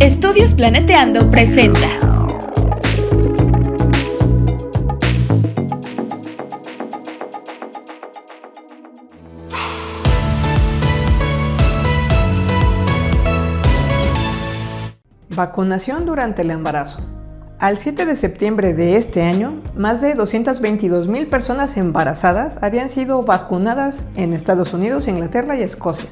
Estudios Planeteando presenta. Vacunación durante el embarazo. Al 7 de septiembre de este año, más de 222,000 personas embarazadas habían sido vacunadas en Estados Unidos, Inglaterra y Escocia.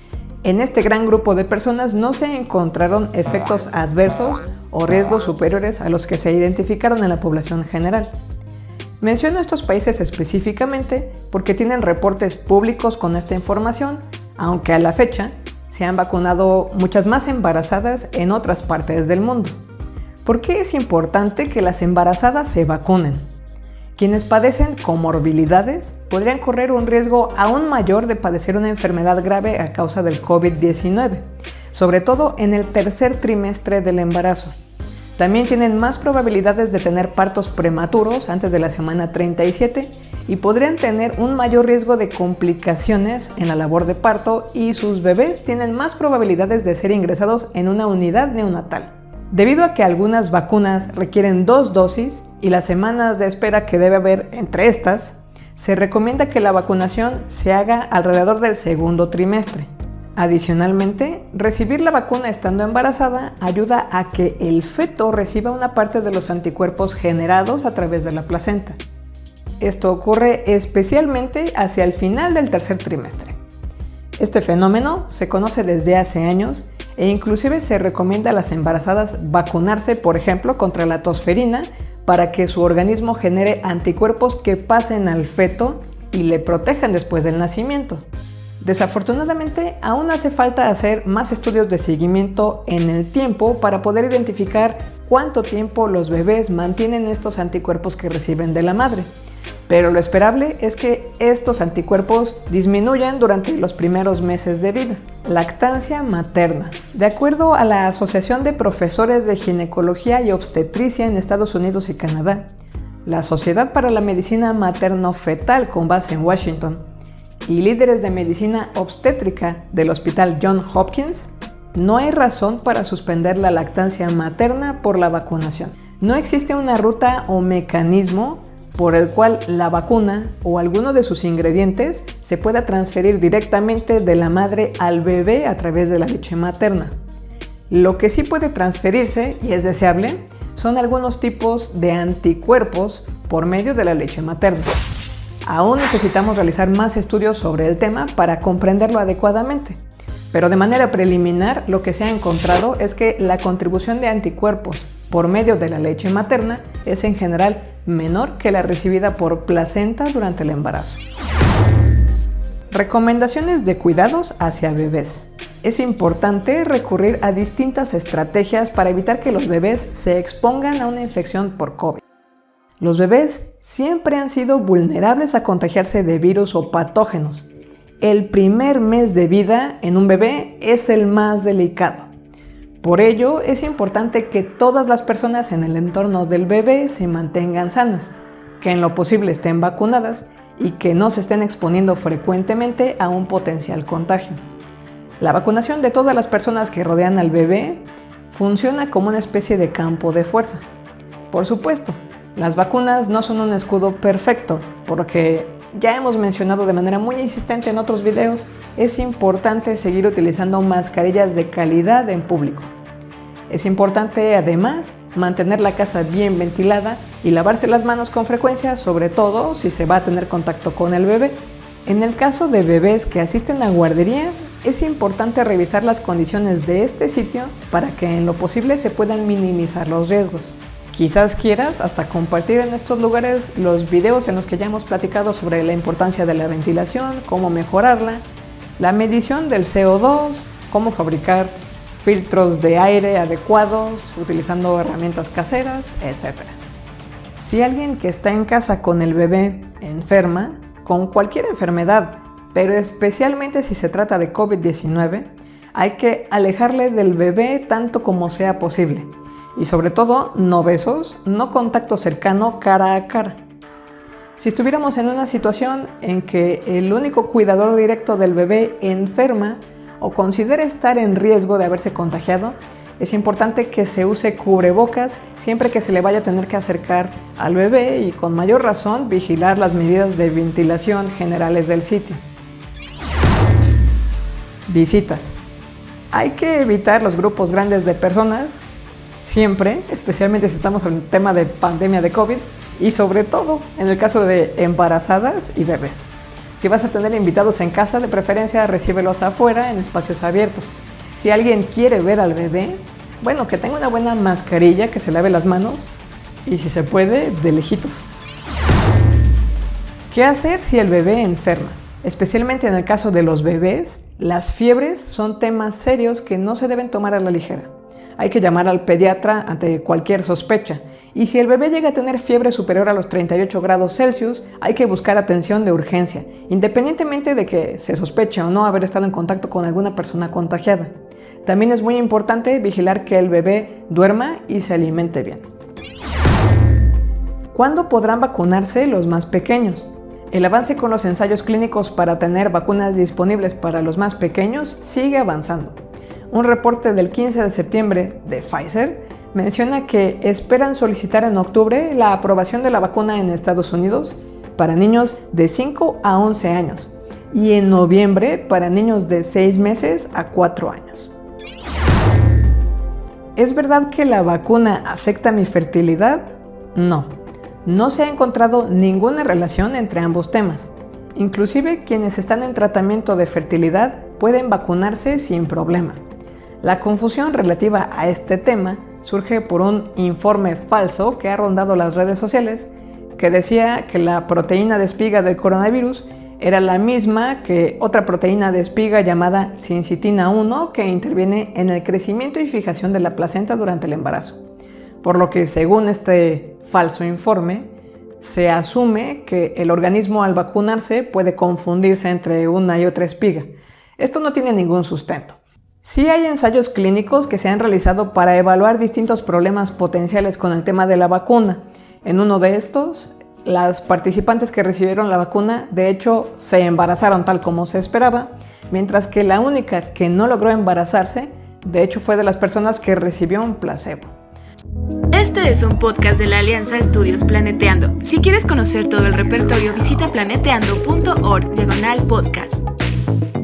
En este gran grupo de personas no se encontraron efectos adversos o riesgos superiores a los que se identificaron en la población general. Menciono estos países específicamente porque tienen reportes públicos con esta información, aunque a la fecha se han vacunado muchas más embarazadas en otras partes del mundo. ¿Por qué es importante que las embarazadas se vacunen? Quienes padecen comorbilidades podrían correr un riesgo aún mayor de padecer una enfermedad grave a causa del COVID-19, sobre todo en el tercer trimestre del embarazo. También tienen más probabilidades de tener partos prematuros antes de la semana 37 y podrían tener un mayor riesgo de complicaciones en la labor de parto, y sus bebés tienen más probabilidades de ser ingresados en una unidad neonatal. Debido a que algunas vacunas requieren 2 dosis y las semanas de espera que debe haber entre estas, se recomienda que la vacunación se haga alrededor del segundo trimestre. Adicionalmente, recibir la vacuna estando embarazada ayuda a que el feto reciba una parte de los anticuerpos generados a través de la placenta. Esto ocurre especialmente hacia el final del tercer trimestre. Este fenómeno se conoce desde hace años e inclusive se recomienda a las embarazadas vacunarse, por ejemplo, contra la tosferina para que su organismo genere anticuerpos que pasen al feto y le protejan después del nacimiento. Desafortunadamente, aún hace falta hacer más estudios de seguimiento en el tiempo para poder identificar cuánto tiempo los bebés mantienen estos anticuerpos que reciben de la madre. Pero lo esperable es que estos anticuerpos disminuyan durante los primeros meses de vida. Lactancia materna. De acuerdo a la Asociación de Profesores de Ginecología y Obstetricia en Estados Unidos y Canadá, la Sociedad para la Medicina Materno-Fetal con base en Washington y líderes de medicina obstétrica del Hospital Johns Hopkins, no hay razón para suspender la lactancia materna por la vacunación. No existe una ruta o mecanismo por el cual la vacuna o alguno de sus ingredientes se pueda transferir directamente de la madre al bebé a través de la leche materna. Lo que sí puede transferirse, y es deseable, son algunos tipos de anticuerpos por medio de la leche materna. Aún necesitamos realizar más estudios sobre el tema para comprenderlo adecuadamente, pero de manera preliminar lo que se ha encontrado es que la contribución de anticuerpos por medio de la leche materna es en general menor que la recibida por placenta durante el embarazo. Recomendaciones de cuidados hacia bebés. Es importante recurrir a distintas estrategias para evitar que los bebés se expongan a una infección por COVID. Los bebés siempre han sido vulnerables a contagiarse de virus o patógenos. El primer mes de vida en un bebé es el más delicado. Por ello, es importante que todas las personas en el entorno del bebé se mantengan sanas, que en lo posible estén vacunadas y que no se estén exponiendo frecuentemente a un potencial contagio. La vacunación de todas las personas que rodean al bebé funciona como una especie de campo de fuerza. Por supuesto, las vacunas no son un escudo perfecto, porque ya hemos mencionado de manera muy insistente en otros videos, es importante seguir utilizando mascarillas de calidad en público. Es importante además mantener la casa bien ventilada y lavarse las manos con frecuencia, sobre todo si se va a tener contacto con el bebé. En el caso de bebés que asisten a guardería, es importante revisar las condiciones de este sitio para que en lo posible se puedan minimizar los riesgos. Quizás quieras hasta compartir en estos lugares los videos en los que ya hemos platicado sobre la importancia de la ventilación, cómo mejorarla, la medición del CO2, cómo fabricar filtros de aire adecuados utilizando herramientas caseras, etc. Si alguien que está en casa con el bebé enferma, con cualquier enfermedad, pero especialmente si se trata de COVID-19, hay que alejarle del bebé tanto como sea posible. Y sobre todo, no besos, no contacto cercano cara a cara. Si estuviéramos en una situación en que el único cuidador directo del bebé enferma o considera estar en riesgo de haberse contagiado, Es importante que se use cubrebocas siempre que se le vaya a tener que acercar al bebé y con mayor razón vigilar las medidas de ventilación generales del sitio. Visitas. Hay que evitar los grupos grandes de personas, siempre, especialmente si estamos en el tema de pandemia de COVID y sobre todo en el caso de embarazadas y bebés. Si vas a tener invitados en casa, de preferencia recíbelos afuera en espacios abiertos. Si alguien quiere ver al bebé, bueno, que tenga una buena mascarilla, que se lave las manos y si se puede, de lejitos. ¿Qué hacer si el bebé enferma? Especialmente en el caso de los bebés, las fiebres son temas serios que no se deben tomar a la ligera. Hay que llamar al pediatra ante cualquier sospecha. Y si el bebé llega a tener fiebre superior a los 38 grados Celsius, hay que buscar atención de urgencia, independientemente de que se sospeche o no haber estado en contacto con alguna persona contagiada. También es muy importante vigilar que el bebé duerma y se alimente bien. ¿Cuándo podrán vacunarse los más pequeños? El avance con los ensayos clínicos para tener vacunas disponibles para los más pequeños sigue avanzando. Un reporte del 15 de septiembre de Pfizer menciona que esperan solicitar en octubre la aprobación de la vacuna en Estados Unidos para niños de 5 a 11 años y en noviembre para niños de 6 meses a 4 años. ¿Es verdad que la vacuna afecta mi fertilidad? No se ha encontrado ninguna relación entre ambos temas. Inclusive quienes están en tratamiento de fertilidad pueden vacunarse sin problema. La confusión relativa a este tema surge por un informe falso que ha rondado las redes sociales que decía que la proteína de espiga del coronavirus era la misma que otra proteína de espiga llamada sincitina 1 que interviene en el crecimiento y fijación de la placenta durante el embarazo. Por lo que, según este falso informe, se asume que el organismo al vacunarse puede confundirse entre una y otra espiga. Esto no tiene ningún sustento. Sí hay ensayos clínicos que se han realizado para evaluar distintos problemas potenciales con el tema de la vacuna. En uno de estos, las participantes que recibieron la vacuna, de hecho, se embarazaron tal como se esperaba, mientras que la única que no logró embarazarse, de hecho, fue de las personas que recibió un placebo. Este es un podcast de la Alianza Estudios Planeteando. Si quieres conocer todo el repertorio, visita planeteando.org/podcast.